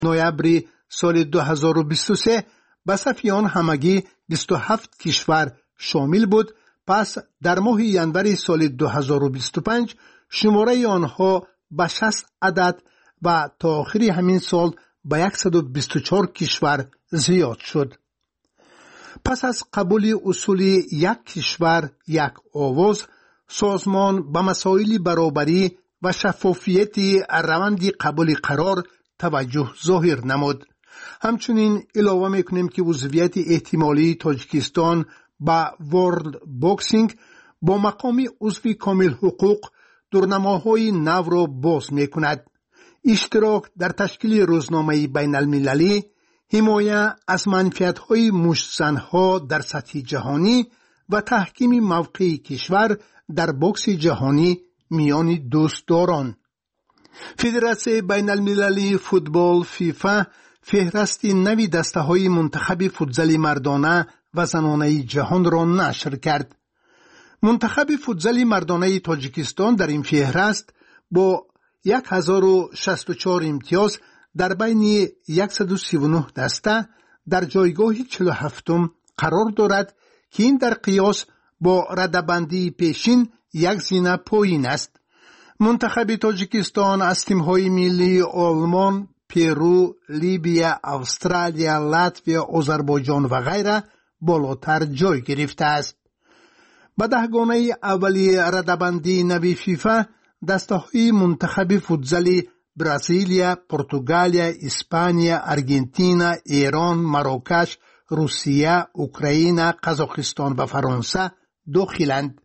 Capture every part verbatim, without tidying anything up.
نوامبر سال دو هزار و بیست و سه به صف آن همگی بیست و هفت کشور شامل بود. پس در ماه ژانویه سال دو هزار و بیست و پنج شماره آنها به شصت عدد و تا آخر همین سال به صد و بیست و چهار کشور زیاد شد. پس از قبول اصول یک کشور یک آواز، سازمان به مسائل برابری و شفافیت روند قبول قرار توجه ظاهر نمود. همچنین علاوه میکنیم که عضویت احتمالی تاجیکستان با ورلد باکسینگ با مقام عضو کامل حقوق دورنماهای نو را باز میکند. اشتراک در تشکیل روزنامه بین المللی، حمایت از منفعت‌های مشت‌زن‌ها در سطح جهانی و تحکیم موقع کشور در باکس جهانی میان دوستداران. فدراسیون بین المللی فوتبال فیفا فهرست نوی دسته‌های منتخب فوتزال مردانه و زنانه جهان را نشر کرد. منتخب فوتزال مردانه تاجیکستان در این فهرست با هزار و شصت و چهار امتیاز در بین صد و سی و نه دسته در جایگاه چهل و هفتم قرار دارد که این در قیاس با رده‌بندی پیشین یک زینه پایین است. منتخب تاجیکستان از تیم‌های ملی آلمان، پرو، لیبیا، استرالیا، لاتویا، آذربایجان و غیره بالاتر جای گرفته است. به دهگانه اولی رده‌بندی نوی فیفا دسته‌های منتخب فوتزال برزیلیا، پرتغالیا، اسپانیا، ارژانتین، ایران، مراکش، روسیه، اوکراین، قزاقستان و فرانسه داخلند.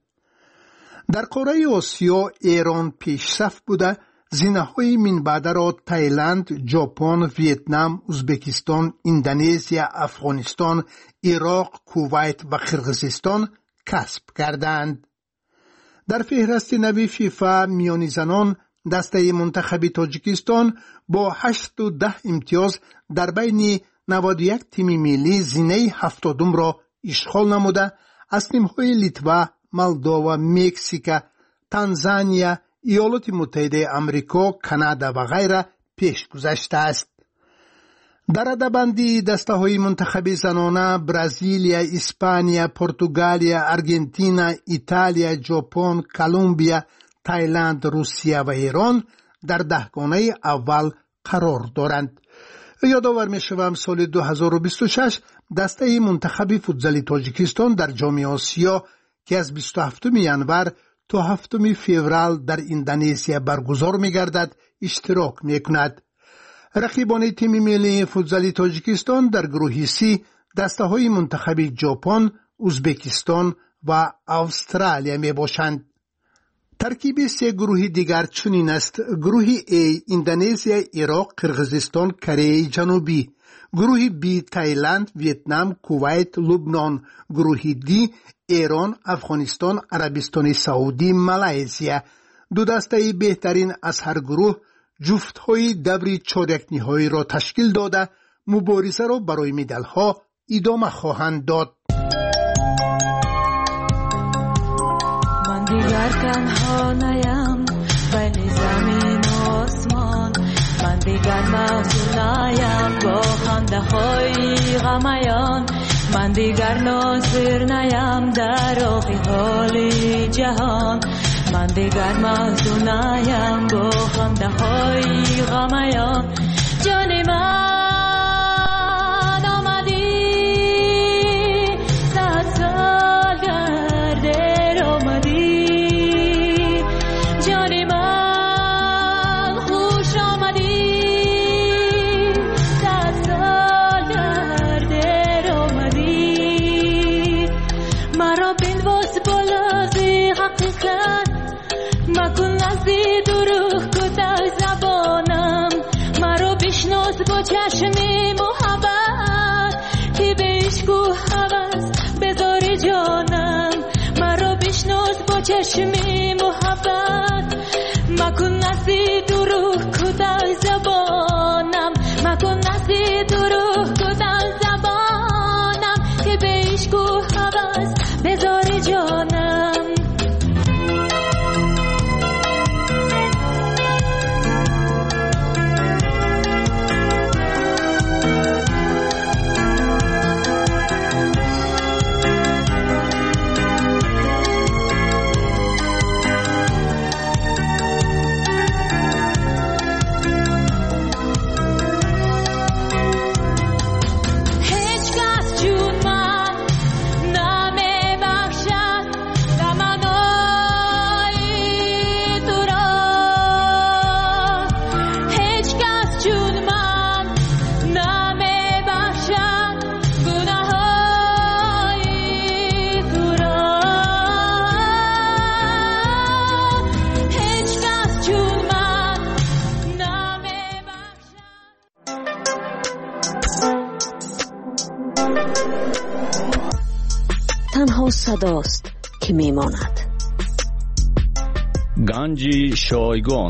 در قاره آسیا ایران پیشرفت بوده زینه‌های من بعد را تایلند، ژاپن، ویتنام، ازبکستان، اندونزیا، افغانستان، عراق، کویت و قرقیزستان کسب کردند. در فهرست نوی فیفا میان زنان دسته منتخب تاجیکستان با هشت و ده امتیاز در بین نود و یک تیم ملی زینه هفتادم را اشغال نموده از تیم‌های لیتوا، مولداوا، مکزیک، تانزانیا، ایالات متحده آمریکا، کانادا و غیره پیش گذشته است. در رده‌بندی دسته‌های منتخب زنانه برزیلیا، اسپانیا، پرتغالیا، ارژانتین، ایتالیا، ژاپن، کلمبیا، تایلند، روسیه و ایران در دهگانه اول قرار دارند. یادآور می‌شوم سال دو هزار و بیست و شش دسته منتخب فوتزال تاجیکستان در جام آسیا که از بیست و هفتم ژانویه تا هفتم فوریه در اندونزیا برگزار می‌گردد اشتراک می‌کند. رقیبان تیم ملی فوتزال تاجیکستان در گروه سی دسته‌های منتخب ژاپن، ازبکستان و استرالیا میباشند. ترکیب سه گروه دیگر چنین است: گروه A اندونزیا، عراق، قرقیزستان، کره جنوبی. گروه B تایلند، ویتنام، کویت، لبنان. گروه D ایران، افغانستان، عربستان سعودی، مالزیا. دو دسته بهترین از هر گروه جفت‌های دور چهارک نهایی را تشکیل داده مبارزه را برای مدال‌ها ادامه خواهند داد. من دیگر تنها نیم بین زمین و آسمان، من دیگر محزون نیم با خنده های غمیان، من دیگر ناظر نیم در آخی حال جهان، من دیگر محزون نیم با خنده های غمیان. جان من آمدی صد سال گرده آمدی، جان من خوش آمدی صد سال گرده آمدی. مرا بنواز بالازی حقیقت مکن نزدی دروغ کدای زبانم، مرا بشناس با چشمی محبت که به عشق و هوس بذاری جانم، مرا بشناس با چشمی محبت مکن نزدی دروغ کدای زبانم، مکن نزدی دروغ کدای زبانم که به عشق و هوس بذاری جانم. تنها صداست که میماند. گنج شایگان.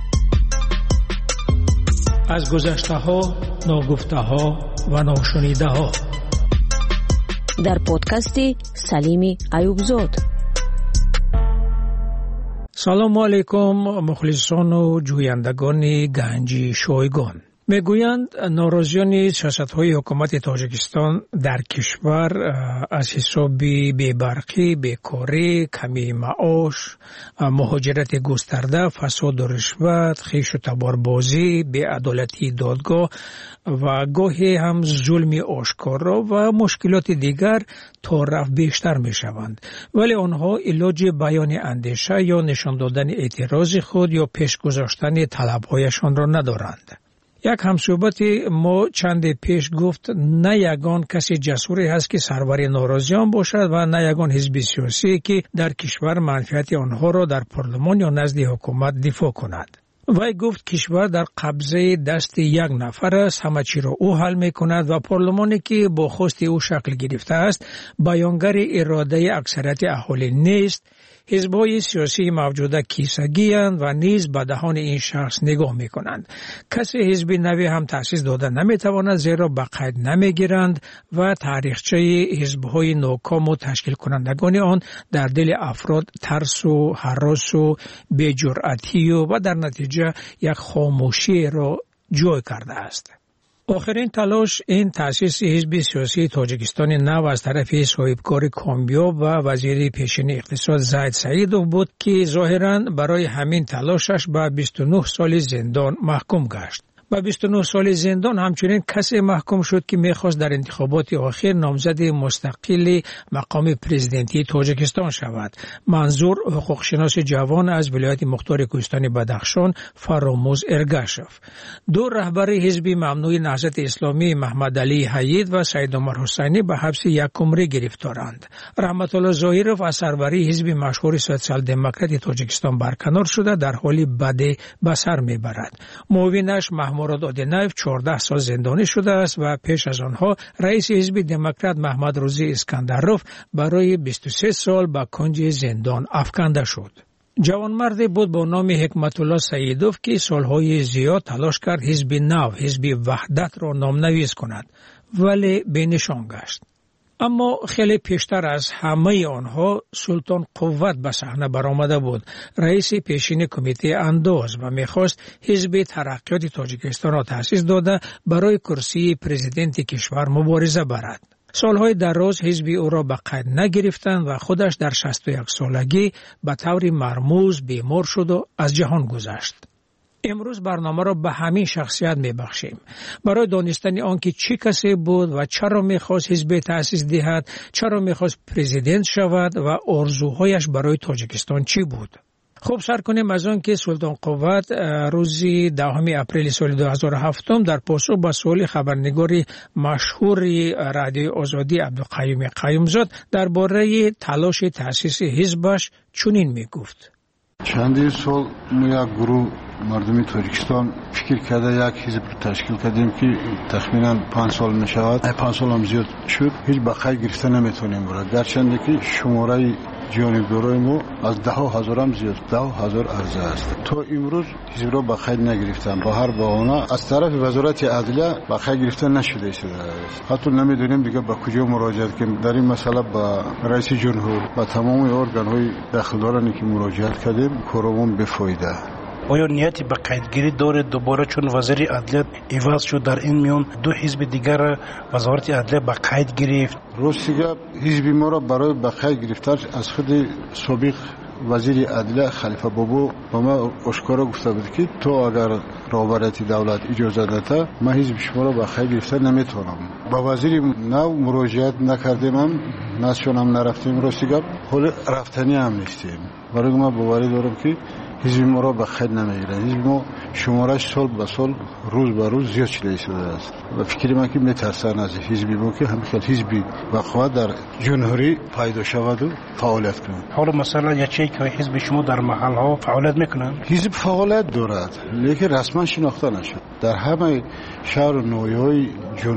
از گذشته ها، ناگفته ها و ناشنیده ها. در پادکست سلیم ایوبزاد. سلام علیکم مخلصان و جویندگان گنج شایگان. میگویند ناراضیان سیاست‌های حکومت تاجیکستان در کشور از حساب بی‌برقی، بیکاری، کمی معاش، مهاجرت گسترده، فساد و رشوت، خویش و تباربازی، بی‌عدالتی دادگاه و گاهی هم ظلم آشکارا و مشکلات دیگر تا رفت بیشتر میشوند، ولی آنها علاج بیان اندیشه یا نشان دادن اعتراض خود یا پیش گذاشتن طلب‌هایشان را ندارند. یک همصحبت ما چند پیش گفت نه یگان کسی جسوری هست که سرور ناراضیان باشد و نه یگان حزب سیاسی که در کشور منفعت آنها را در پارلمان یا نزد حکومت دفاع کند. وی گفت کشور در قبضه دست یک نفر است، همه چی را او حل می کند و پارلمانی که با خواست او شکل گرفته است بیانگر اراده اکثریت اهالی نیست. حزب‌های سیاسی موجوده کیسگی اند و نیز به دهان این شخص نگاه می کنند. کسی حزب نوی هم تأسیس داده نمی تواند زیرا به قید نمی گیرند و تاریخچه حزب‌های ناکام و تشکیل کنندگان آن در دل افراد ترس و هراس و بی‌جرأتی و, و در نتیجه یک خاموشی را جای کرده است. آخرین تلاش این تأسیس حزب سیاسی تاجیکستان نو از طرف صاحبکار کامیاب و وزیر پیشین اقتصاد زید سعیدوف بود که ظاهراً برای همین تلاشش به بیست و نه سال زندان محکوم گشت. با بیست و نه سال زندان همچنین کسی محکوم شد که میخواست در انتخابات آخر نامزد مستقل مقام پرزیدنتی تاجیکستان شود. منظور حقوق شناس جوان از ولایت مختار کوهستان بدخشان فراموز ارگاشف. دو رهبر حزب ممنوع نهضت اسلامی محمد علی حید و سید عمر حسینی به حبس یک عمره گرفتارند. رحمت الله ظاهرов از سروری حزب مشهور سوسیال دموکرات تاجیکستان برکنار شده در حالی بد به سر میبرد. معاونش محمود مراد آدینایف چهارده سال زندانی شده است و پیش از آنها رئیس حزب دموکرات محمد روزی اسکندروف برای بیست و سه سال به کنج زندان افکنده شد. جوانمردی بود با نام حکمت الله سعیدوف که سالهای زیاد تلاش کرد حزب نو، حزب وحدت را نامنویس کند، ولی بینشان گشت. اما خیلی پیشتر از همه آنها سلطان قوت به صحنه برآمده بود، رئیس پیشین کمیته انداز و میخواست حزب ترقیات تاجیکستان را تأسیس داده برای کرسی پرزیدنت کشور مبارزه برد. سالهای دراز حزب او را به قید نگرفتند و خودش در شصت و یک سالگی به طور مرموز بیمار شد و از جهان گذشت. امروز برنامه را به همین شخصیت میبخشیم برای دانستن آنکه چه کسی بود و چرا میخواست حزب تأسیس دهد، چرا میخواست پرزیدنت شود و آرزوهایش برای تاجیکستان چی بود. خب سر کنیم از آن که سلطان قوت روز دهم اپریل سال دو هزار و هفت در پاسخ به سوال خبرنگار مشهور رادیو آزادی عبدالقیوم قیومزاد درباره تلاش تأسیس حزبش چنین میگفت: چندین سال ما یک گروه مردمی تاجیکستان فکر کرده یک حزب تشکیل کردیم که تخمینا پنج سال می شود. پنج سال هم زیاد شد، هیچ به قید گرفته نمیتونیم برای، گرچنده که شماره جانبدارای ما از ده هزار هم زیاد، ده هزار عرضه است. تا امروز حزب را به قید نگرفتن، با هر بهانه از طرف وزارت عدلیه به قید گرفته نشده است. حتی نمیدونیم دیگه به کجا مراجعه کنیم. در این مسئله با رئیس جمهور و تمام ارگان های داخلدارانی که مراجعت کردیم کارمون بفایده. آیا نیتی به قیدگیری داره دوباره؟ چون وزیر عدلیه عوض شد، در این میان دو حزب دیگر وزارت عدلیه به قید گرفت. روسیه حزب ما را برای به قید گرفتن از خود سابق وزیر عدلیه خلیفه بابو با ما آشکارا گفته بود که تو اگر رهبریت دولت اجازه داده من حزب شما را به قید گرفتن نمیتونم. با وزیر نو مراجعت نکردیم، هم نشون هم نرفتیم روسیه، حال رفتنی هم نیستیم. برای ما باوری دارم که حزب ما را به قید نمیگیره. حزب ما شمارش سال به سال روز به روز زیاد شده شده است و فکر من که میترسن از حزبی ما که همین حزبی وقوع در جمهوری پیدا شود و فعالیت کنند. حالا مثلا یکی که حزب شما در محل ها فعالیت میکنن؟ حزب فعالیت دارد لیکن رسما شناخته نشد. در همه شهر و ناحیه‌های جمهور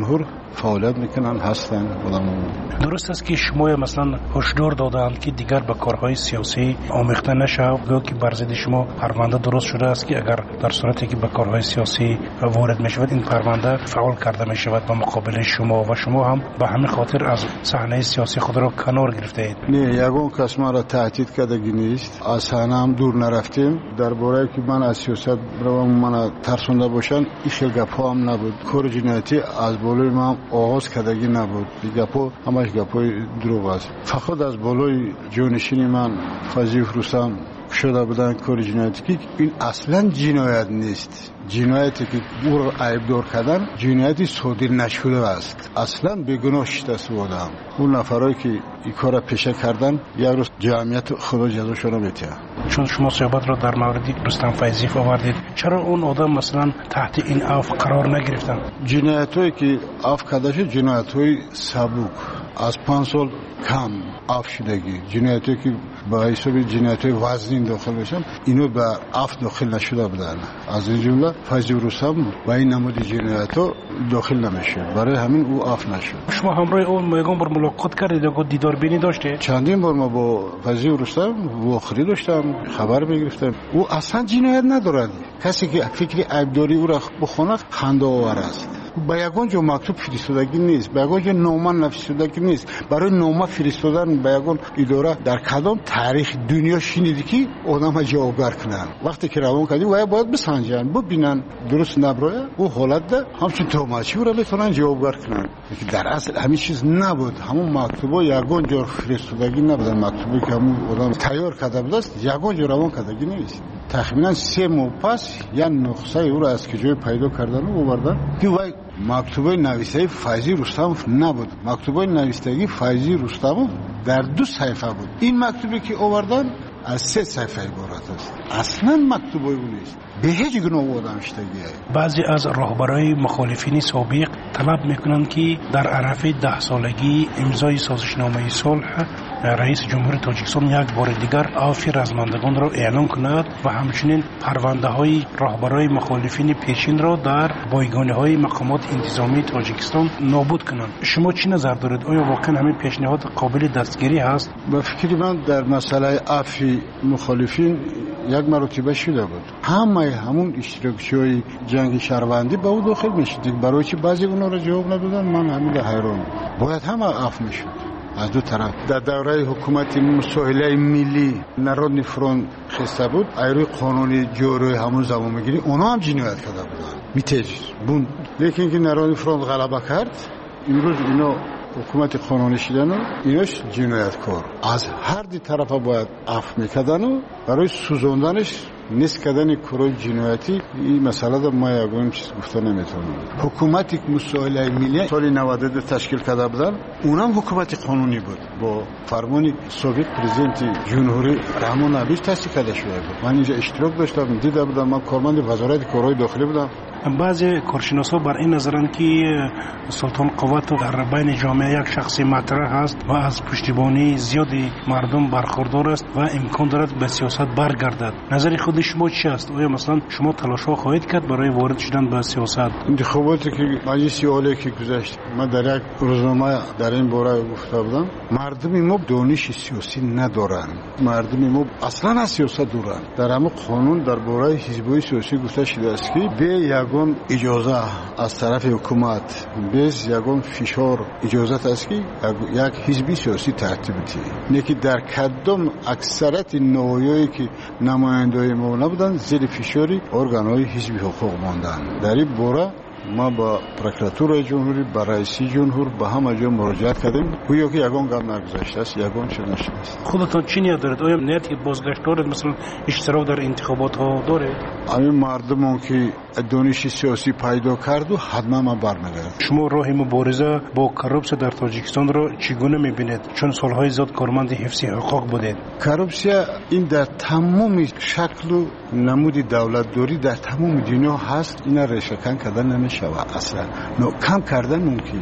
فعالیت میکنن هستن آدم‌ها. درست است که شما مثلا هشدار دادند که دیگر به کارهای سیاسی آمیخته نشود، گویا که بر ضد شما پرونده درست شده است که اگر در صورتی که به کارهای سیاسی وارد میشود این پرونده فعال کرده میشود به مقابل شما و شما هم به همین خاطر از صحنه سیاسی خود را کنار گرفته اید. نه، یگان کس ما را تهدید کردگی نیست. از صحنه هم دور نرفتیم. درباره که من از سیاست روم من ترسونده باشن این گپا هم نبود. کار جنایتی از بالای من آغاز کردگی نبود. این گپا همش گپای دروغ است. فقط از بالای جانشین من فضیح رستم شده بودن کار جنایتی که این اصلا جنایت نیست. جنایتی که او را عیبدار کردن جنایتی صادر نشده است. اصلا بیگناه شده بودم. اون نفرایی که این کار را پیشه کردن یک روز جمعیت خدا جزاشون رو بده. چون شما صحبت را در مورد رستم فیضی آوردید، چرا اون آدم مثلا تحت این عفو قرار نگرفتن؟ جنایتایی که عفو کرده شد جنایت‌های سبک از پنج سال کم عفو شدگی، جنایتی که با حساب جنایت‌های وزنی داخل بشن اینو به عفو داخل نشده بودن. از این جمله فیضی رستم با این نمود جنایت‌ها داخل نمیشه، برای همین او عفو نشد. شما همراه اون میگم بر ملاقات کردید یا دیدار بینی داشتید؟ چندین بار ما با فیضی رستم واخری داشتم، خبر میگرفتم. او اصلا جنایت ندارد. کسی که فکری عیبداری او را بخونه خنده آور است. با یگان جو مکتوب فرستادگی نیست، با یگان جو نامه نفرستادگی نیست. برای نامه فرستادن با یگان اداره در کدام تاریخ دنیا شنیدی که آدم جوابگر کنن؟ وقتی که روان کردی و باید بسنجن، ببینن درست نبره او حالت ده همچون توماچی را بتونن جوابگر کنن. که در اصل همین چیز نبود. همون مکتوبا یگان جو فرستادگی نبودن. مکتوبی که همون آدم تیار کرده بود است یگان جو روان کردگی نیست. تقریبا سه ماه پس یا نقصه او را از کجای پیدا کردن و آوردن که وای مکتوبای نویسندگی فیضی رستم نبود. مکتوبای نویسندگی فیضی رستم در دو صفحه بود. این مکتوبی که آوردن از سه صفحه عبارت است. اصلا مکتوبای اون نیست. به هیچ گونه آدم شدگی. بعضی از راهبرای مخالفین سابق طلب میکنند که در عرف ده سالگی امضای سازشنامه صلح رئیس جمهور تاجیکستان یک بار دیگر عفو رزمندگان را اعلام کند و همچنین پرونده های راهبرای مخالفین پیشین را در بایگانی های مقامات انتظامی تاجیکستان نابود کنند. شما چی نظر دارید؟ آیا واقعا همین پیشنهاد قابل دستگیری هست؟ به فکر من در مسئله عفو مخالفین یک مرتبه شده بود. همه همون اشتراکچی‌های جنگ شهروندی به او داخل میشد. برای چی بعضی اونا را جواب ندادن؟ من همین حیران. باید همه عفو میشد. از دو طرف در دوره حکومت مساهله ملی نارودنی فرونت خسته بود. ایروی قانونی جوری همون زمان میگیری اونا هم جنایت کرده بودن. میتیج بون لیکن که نارودنی فرونت غلبه کرد امروز اینا حکومت قانونی شدن و ایناش جنایتکار. از هر دی طرف باید عفو میکردن و برای سوزوندنش نیست کردن کارهای جنایتی این مسئله در ما یگان چیز گفته نمیتونم. حکومتی که مساهله ملی سال نود و دو تشکیل کرده بودن اونم حکومت قانونی بود با فرمان سابق پرزیدنت جمهوری رحمان ابیش تأسیس کرده شده بود. من اینجا اشتراک داشتم، دیده بودم. من کارمند وزارت کارهای داخلی بودم. بعضی کارشناسا بر این نظرند که سلطان قوت در بین جامعه یک شخصی مطرح است و از پشتیبانی زیادی مردم برخوردار است و امکان دارد به سیاست برگردد. نظر خود شما چی است؟ آیا مثلا شما تلاش‌ها خواهید کرد برای وارد شدن به سیاست؟ انتخاباتی که مجلس عالی که گذشت من در یک روزنامه در این باره گفته بودم مردم ما دانش سیاسی ندارند. مردم ما اصلا از سیاست دورند. در همه قانون درباره حزب‌های سیاسی گفته شده است که به یک یگان اجازه از طرف حکومت بیز یگان فشار اجازت است که یک حزبی سیاسی ترتیب بده. نیکی در کدام اکثریت نوعیایی که نماینده‌های ما نبودن زیر فشاری ارگان‌های حزبی حقوق ماندن. در این باره ما با پروکراتور جمهوری با رئیس جمهور با همه جا مراجعت کردیم. گویا که یگان گام نگذاشته است، یگان شده نشده است. خودتان چی نیت دارید؟ آیا نیت که بازگشت دارید مثلا اشتراک در انتخابات ها دارید؟ همین مردمون که دانش سیاسی پیدا کرد و حتما ما برمیگردیم. شما راه مبارزه با کروپسیا در تاجیکستان را چگونه میبینید؟ چون سالهای زیاد کارمند حفظ حقوق بودید. کروپسیا این در تمام شکل و نمود دولتداری در تمام دنیا هست. اینا ریشه کن کردن نمیشه. اصلا نو کم کردن ممکن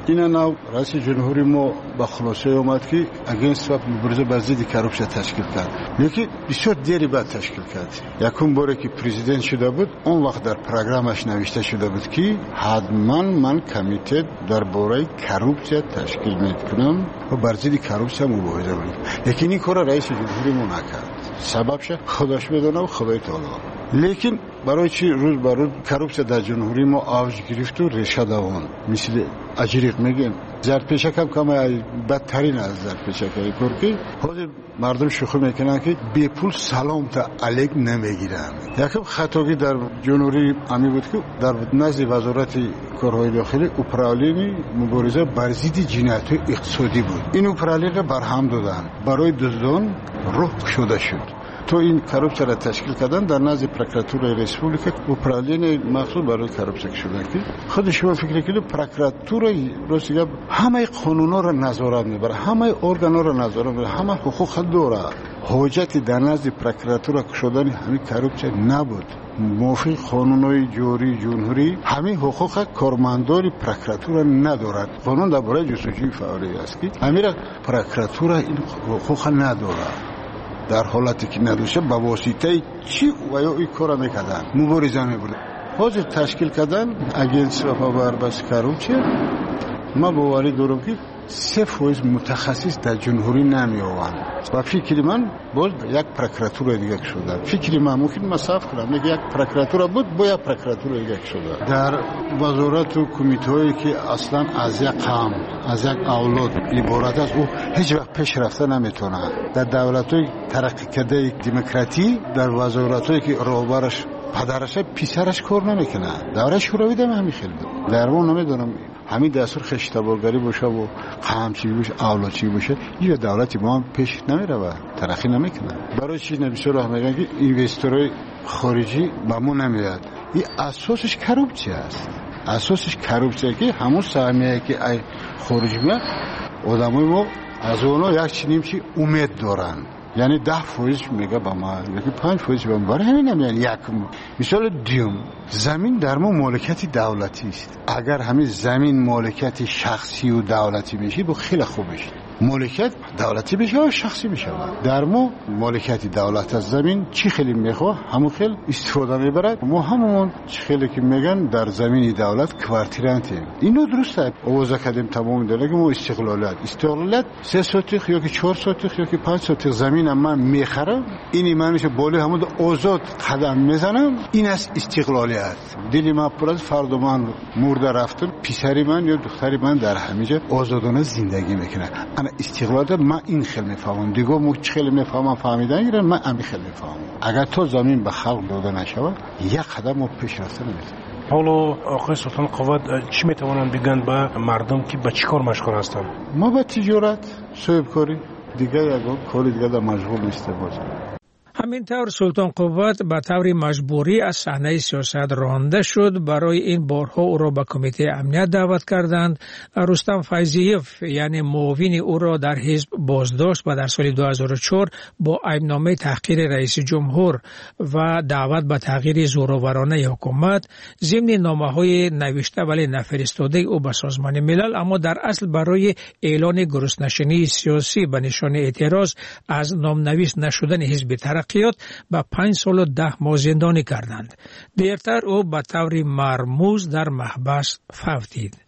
این نو رئیس جمهوری ما با خلاصه اومد که اگینست و مبارزه با ضد کروپسیا تشکیل کرد، لیکن بسیار دیری بعد تشکیل کرد. یکم باره که پرزیدنت شده بود اون وقت در پروگرامش نوشته شده بود که حتما من کمیته درباره کروپسیا تشکیل میکنم و بر ضد کروپسیا مبارزه میکنم، لیکن این کار رئیس جمهوری ما نکرد. سببش خودش بدونه و خدای تعالی. لیکن برای چی روز بر روز کروپسیا در جمهوری ما آوج گرفت و ریشه دوان مثل اجریق میگن زرپیشک هم کم بدترین از زرپیشک که حاضر مردم شوخی میکنن که بی پول سلام تا علیک نمیگیرن. یکم خطاگی در جمهوری امی بود که در نزد وزارت کارهای داخلی اپرالین مبارزه بر ضد جنایت‌های اقتصادی بود. این اپرالین را برهم دادن، برای دزدان راه گشوده شد. تو این کروپسیا را تشکیل کردن در نزد پروکراتور ریسپوبلیک اپرالین مخصوص برای کروپسیا شده که خود شما فکر کنید پروکراتور روسیه همه قانونا را نظارت میبره، همه ارگانا را نظارت میبره، همه حقوق داره. حاجتی در نزد پروکراتور شدن همین کروپسیا نبود. موافق قانونهای جاری جمهوری همین حقوق کارمندان پروکراتور ندارد. قانون درباره جستجوی فوری است که همین پروکراتور این حقوق ندارد. در حالتی که ندوشه با واسطه چی و یا این کار میکردن مبارزه میبودن. حاضر تشکیل کردن اگینس و پابربست کروپسیا. ما باوری دارم که سه فویز متخصص در جمهوری نمی آوند و فکری من باز یک پروکراتور دیگه شده. فکری من ممکن مصرف کنم میگه یک پروکراتور بود با یک پروکراتور دیگه شده. در وزارت و کمیته هایی که اصلا از یک قوم از یک اولاد عبارت است او هیچ وقت پیش رفته نمیتونه. در دولت های ترقی کرده دموکراتی در وزارت هایی که راهبرش پدرش پیسرش کار نمیکنه. دوره شوروی دم همین خیلی بود. در اون نمیدونم همین دستور خشتبارگری باشه و قمچی باشه اولادچی باشه یه دولتی ما هم پیش نمیره و ترقی نمیکنه. برای چی نبی سراغ میگن که اینوسترهای خارجی به ما نمیاد. این اساسش کروپسیا است. اساسش کروپسیا که همون سهمیه که ای خارجی میاد آدمای ما از اونها یک چنیم چی امید دارن. یعنی ده فویز میگه با ما یکی پنج فویز با ما برای همین هم یعنی یک مثال دیوم زمین در ما مالکیت دولتی است. اگر همین زمین مالکیت شخصی و دولتی میشه با خیلی خوب میشه. مالکیت دولتی بشه و شخصی بشه. در ما مالکیت دولت از زمین چی خیلی میخواه همون خیلی استفاده میبرد. ما همون چی خیلی که میگن در زمین دولت کوارتیرانتیم. اینو درسته آوازه کردیم تمام داره که ما استقلالیت استقلالیت سه سوتیخ یا که چهار سوتیخ یا که پنج سوتیخ زمین من میخرم اینی منش بالا همون آزاد قدم میزنم. این است استقلالیت. دلی من پر از فرد من مرده رفتن پسری من یا دختری من در همینجا آزادانه زندگی میکنه. انا استقلالیت من این خیلی میفهمم. دیگه مو خیلی میفهمم فهمیدن ایران من همین خیلی میفهمم. اگر تو زمین به خلق داده نشود یک قدم ما پیش رفته نمیتونیم. حالا آقای سلطان قوت چی میتوانند بگن به مردم که به چی کار مشغول هستند؟ ما به تجارت صاحبکاری دیگه یک کاری دیگه در مشغول نیستیم. همینطور سلطان قوت به طور مجبوری از صحنه سیاست رانده شد. برای این بارها او را به کمیته امنیت دعوت کردند. رستم فیضیف یعنی معاون او را در حزب بازداشت و در سال دو هزار و چهار با ایبنامه تحقیر رئیس جمهور و دعوت به تغییر زورآورانه حکومت ضمن نامه‌های نوشته ولی نفرستاده او به سازمان ملل، اما در اصل برای اعلان گرسنه‌شینی سیاسی به نشان اعتراض از نامنویس نشدن حزب ترقیات با پنج سال و ده ماه زندانی کردند. دیرتر او به طور مرموز در محبس فوتید.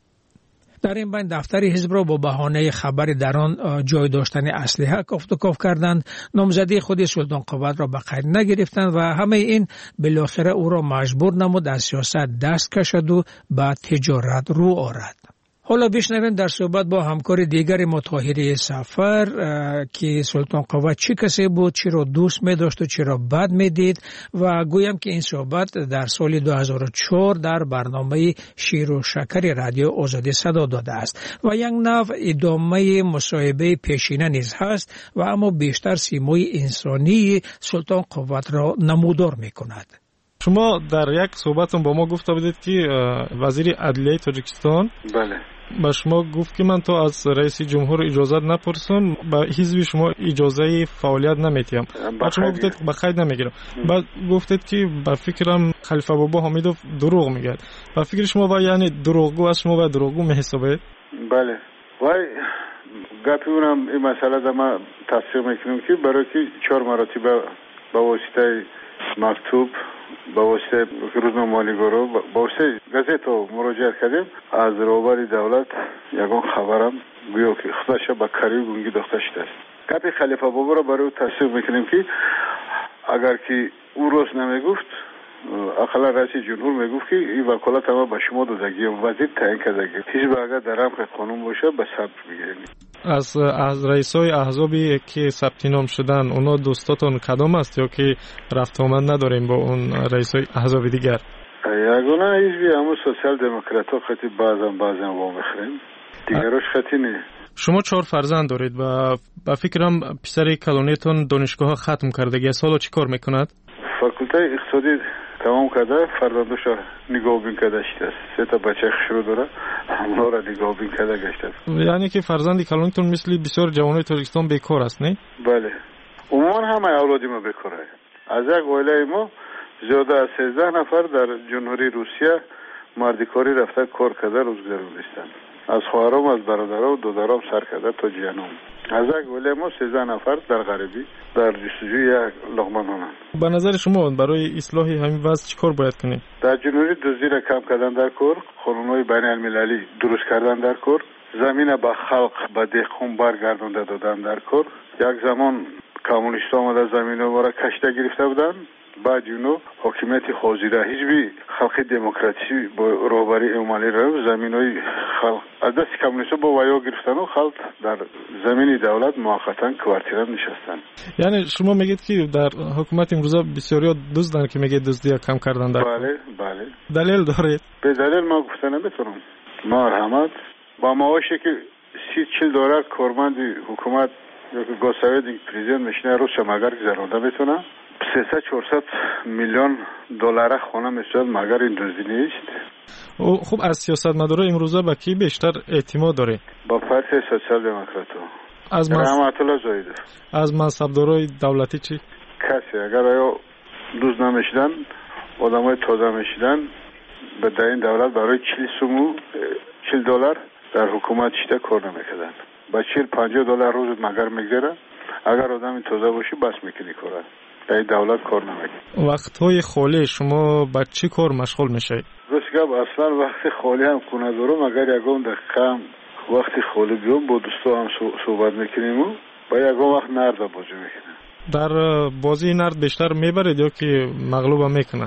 در این بین دفتر حزب را با بهانه خبر در آن جای داشتن اسلحه کافت و کاف کردند. نامزدی خود سلطان قوت را به قید نگرفتند و همه این بالاخره او را مجبور نمود از سیاست دست کشد و به تجارت رو آورد. حالا بشنویم در صحبت با همکار دیگر ما طاهری سفر که سلطان قوت چی کسی بود، چی را دوست می داشت و چی را بد می دید و گویم که این صحبت در سال دو هزار و چهار در برنامه شیر و شکر رادیو آزادی صدا داده است و یک نوع ادامه مصاحبه پیشینه نیز هست و اما بیشتر سیمای انسانی سلطان قوت را نمودار می کند. شما در یک صحبتون با ما گفته بودید که وزیر عدلیه تاجیکستان بله با شما گفت که من تو از رئیس جمهور اجازه نپرسم، با حزب شما اجازه فعالیت نمیتیم. بعد شما گفتید به خیر نمیگیرم. بعد گفتید که با فکرم خلیفه بابا حمیدوف دروغ میگه. با فکر شما با یعنی دروغگو از شما و دروغگو میحسابید؟ بله. وای گپی اونم این مسئله در ما تصدیق میکنم که برای که چهار مراتبه با واسطه مکتوب، با واسطه روزنامه مالیگارو، با واسطه گازت مراجعه کردیم از روبر دولت یگان خبرم گویا که خودش با کاری گونگی داخته شده است. گپی خلیفه بابا را برای تصدیق میکنیم که اگر که او روز نمیگفت اقلا رئیس جمهور میگفت که این وکالت ما به شما دادگی وزیر تعیین کردگی حزب اگر در رمق قانون باشه به ثبت بگیریم. از از رئیسای احزابی که ثبت نام شدن اونا دوستاتون کدام است یا که رفت آمد نداریم با اون رئیسای احزاب دیگر؟ یگانه حزبی همون سوسیال دموکرات ها خطی بعضن بعضن وا میخریم دیگرش خطی نه. شما چهار فرزند دارید و با فکرم پسر کلونیتون دانشگاه ختم کردگی است، حالا چی کار میکند؟ فاکولته اقتصادی تمام کرده، فرزندش نگاه بین کرده شده است. سه تا بچه خشرو داره، اونا را نگاه بین کرده گشته است. یعنی که فرزند کلونیتون مثل بسیار جوانای تاجیکستان بیکار است، نه؟ بله. عموما همه اولادی ما بیکاره. از یک عائله ما زیاده از سیزده نفر در جمهوری روسیه مردکاری رفته کار کرده روزگار نیستند. از خواهرام از برادرام و دودرام سر کرده تا جنوم. از یک عائله ما سیزده نفر در غربی در جستجوی یک لقمه نان. به نظر شما برای اصلاح همین وضع چیکار باید کنیم؟ در جمهوری دزدی را کم کردن در کار، قانون‌های بین المللی درست کردن در کار، زمین به خلق به دهقان برگردانده دادن در کار. یک زمان کمونیست‌ها آمده زمین‌ها ما را کشته گرفته بودند، بعد اونو حاکمیت حاضره حزب خلق دموکراسی با رهبری عملی را زمین‌های خلق از دست کمونیست‌ها با ویا گرفتن و خلق در زمین دولت موقتا کوارتیره نشستن. یعنی شما میگید که در حکومت امروزه بسیاری دزدن که میگید دزدی کم کردن در بله بله. دلیل دارید؟ به دلیل ما گفتن نمیتونم. مرحمت با معاشی که سی چل دلار کارمند حکومت یا که گوساوید پرزیدنت میشنه رو شماگر گذرانده میتونه. سیصد چهارصد میلیون دلار خونه میشد مگر این دزدی نیست. خب از سیاستمدارا امروزه با کی بیشتر اعتماد داره؟ با پارتی سوسیال دموکرات. از منصب... رحمت الله زاید. از منصبدارای دولتی چی؟ کسی اگر آیا دوز نمیشدن آدمای تازه میشدن به در این دولت برای چهل سومو چهل دلار در حکومت شده کار نمیکردن. با چهل پنجاه دلار روز مگر میگذره. اگر آدم تازه باشی بس میکنی کار. در دولت کار نمیکنه. وقتهای خالی شما با چی کار مشغول میشید؟ گفتم اصلا وقت خالی هم خونه دارم، اگر یکم دقیقه وقتی خالی بیام با دوستا هم صحبت میکنیم و با یکم وقت نرد بازی میکنیم. در بازی نرد بیشتر میبرید یا که مغلوب هم میکنه؟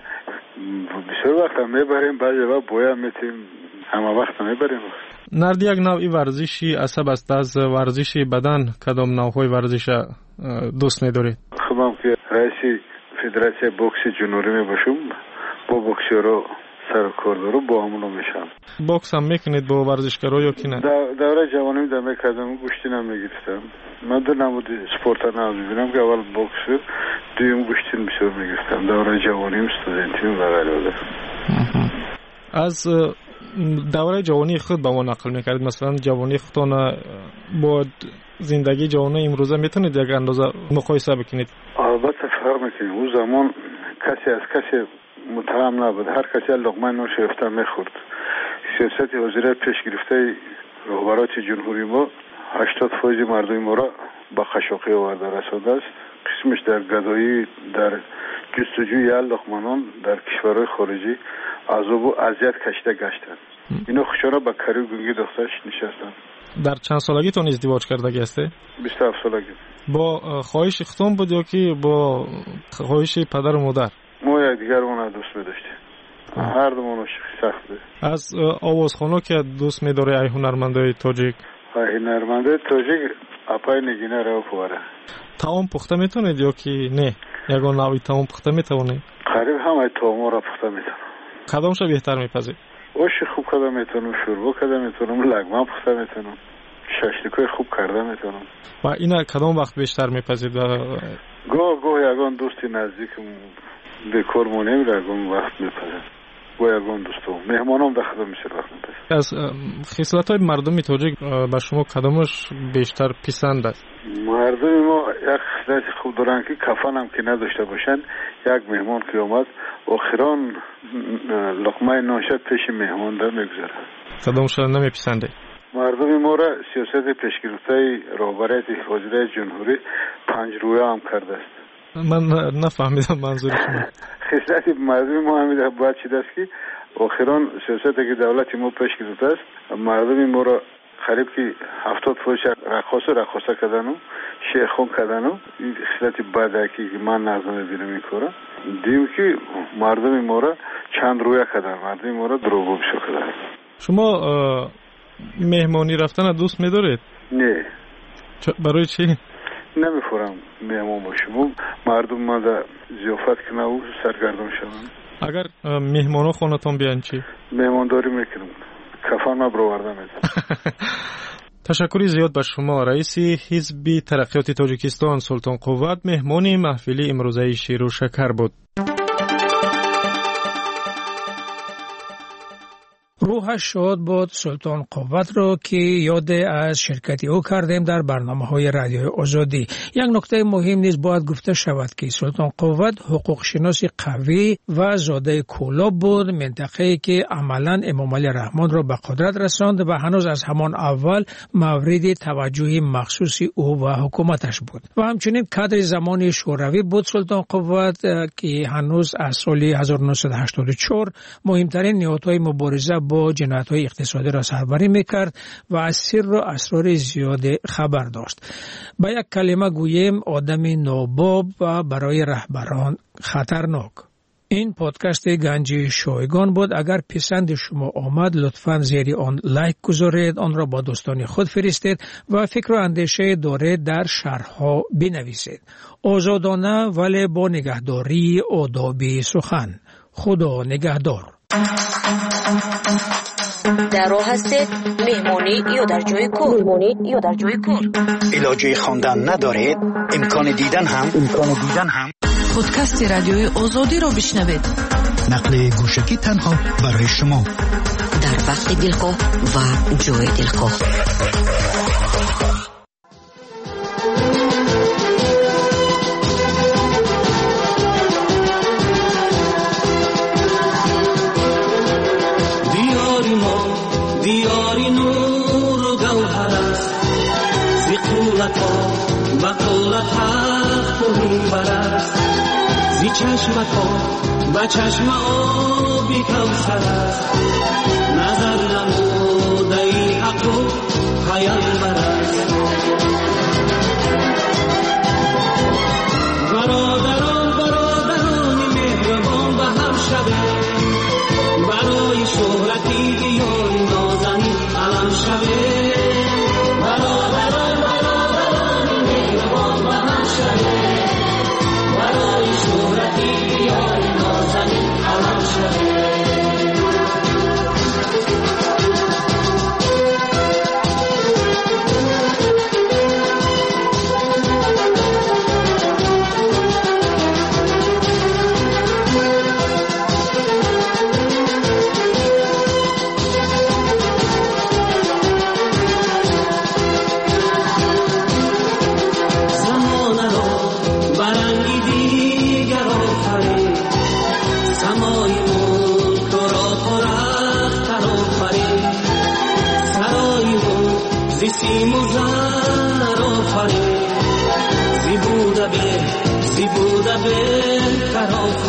بسیار وقت هم میبریم، بعضی وقت باید میتیم، همه وقت میبریم. نرد یک نوعی ورزشی عصب است. از ورزش بدن کدام نوعهای ورزش دوست می‌دارید؟ خودم که رئیس فدراسیون بوکس جنوبی می باشم، با بوکسورا سر و کار دارم، با همون میشم. بوکس هم میکنید با ورزشکارا یا کی نه؟ دوره جوانی می دم کردم، گوشتی نمیگرفتم. من دو نمود اسپورت ها نمیبینم که اول بوکس، دویم گوشتی بسیار میگرفتم. دوره جوانی استودنتیم و غیره. از دوره جوانی خود با ما نقل میکردید، مثلا جوانی خودتان با زندگی جوانی امروزه میتونید یک اندازه مقایسه بکنید؟ البته فرق میکنه. اون زمان کسی از کسی متهم نبود، هر کسی لقمه نون شرفته میخورد. سیاست وزیر پیش گرفته رهبرات جمهوری ما هشتاد فیصد مردم ما را با خشاقی آورده رسانده است. قسمش در گدایی، در جستجوی لقمه نان در کشورهای خارجی عذاب و اذیت کشیده گشتند. اینا خوشانه با کاری گونگی دخترش نشستن. در چند سالگیتون ازدواج کرده هستی؟ بیست و هفت سالگی. با خواهش اختم بود یا که با خواهش پدر و مادر؟ ما یک دیگر اون دوست می‌داشتیم. هر دومون عاشق سخت بود. از آوازخوان‌ها که دوست می‌داره ای هنرمندای تاجیک؟ ای هنرمندای تاجیک اپای نگینه رو پواره. تاون پخته میتونید یا که نه؟ یگان نوعی تاون پخته میتونید؟ قریب همه تاون را پخته میتونم. کدامش بهتر میپذید؟ اوش خوب کرده میتونم، شوربا کرده میتونم، لگمه پخته میتونم، ششلیکای خوب کرده میتونم. و اینا کدام وقت بیشتر میپذید؟ گاه گاه یگان دوستی نزدیکم به کار مونیم را یگان وقت میپذید. گاه یگان دوستم مهمانم داخل میشه وقت میپذید. از خصلت‌های مردم تاجیک به شما کدامش بیشتر پسند است؟ مردم ما یک خصلت خوب دارن که کفن هم که نداشته باشن. یک مهمان که اومد آخران لقمه ناشد پیش مهمان در میگذاره. کدامش نمیپسنده؟ مردم ما را سیاست پیشگرفته رهبریت وزیر جمهوری پنج رویه هم کرده است. من نفهمیدم منظور شما. خصلت مردم ما همین باید چیز است که آخران سیاست که دولت ما پیش گرفته است، مردم ما را قریب که هفتاد فوش رقاص رقاصه کردن و شیخون کردن و این خصلت بده که من نظر میبینم این کارا. دیم که مردم ما را چند رویه کردن، مردم ما را دروغگو کردن. شما مهمانی رفتن دوست می‌دارید؟ نه. برای چی؟ نمی‌خورم مهمان باشم. مردم ما در ضیافت کنه و سرگردان شوند. اگر مهمانا خونتون بیان چی؟ مهمانداری میکنم. کفن ما برآورده میدم. تشکر زیاد به شما. رئیس حزب ترقیات تاجیکستان سلطان قوت مهمان محفل امروزه شیر و شکر بود. روحش شاد بود سلطان قوت رو که یاد از شرکتی او کردیم در برنامه های رادیوی آزادی. یک نکته مهم نیز باید گفته شود که سلطان قوت حقوق شناسی قوی و زاده کولاب بود، منطقه‌ای که عملاً امام علی رحمان را به قدرت رساند و هنوز از همان اول مورد توجه مخصوصی او و حکومتش بود. و همچنین کادر زمان شوروی بود سلطان قوت که هنوز از سال هزار و نهصد و هشتاد و چهار مهمترین نهادهای مبارزه با جنایت‌های اقتصادی را سربری می‌کرد و از سر و اسرار زیاد خبر داشت. با یک کلمه گوییم آدم ناباب و برای رهبران خطرناک. این پادکست گنجی شایگان بود. اگر پسند شما آمد لطفاً زیر آن لایک گذارید، آن را با دوستان خود فرستید و فکر و اندیشه دارید در شرح‌ها بنویسید. آزادانه ولی با نگهداری آداب سخن. خدا نگهدار. در راه هستید مهمانی یا در جای کار مهمانی یا در جای کار علاجه خواندن ندارید، امکان دیدن هم امکان دیدن هم پادکست رادیوی آزادی را بشنوید. نقل گوشکی تنها برای شما در وقت دلخواه و جای دلخواه. دیاری نور و گوهر است، زی قولت ها و قولت حق و میبر است، زی چشمت ها و چشم آبی کوثر است، نظر نموده ای حق و پیامبر است. برادران برادران مهربان به هم شوید، برای شهرتی دیاری نازنین علم شوید. برادران برادران مهربان به هم شوید، برای شهرتی دیاری نازنین علم شوید. سیم و زر آفرین، زی بوده به زی بوده به تر آفرین.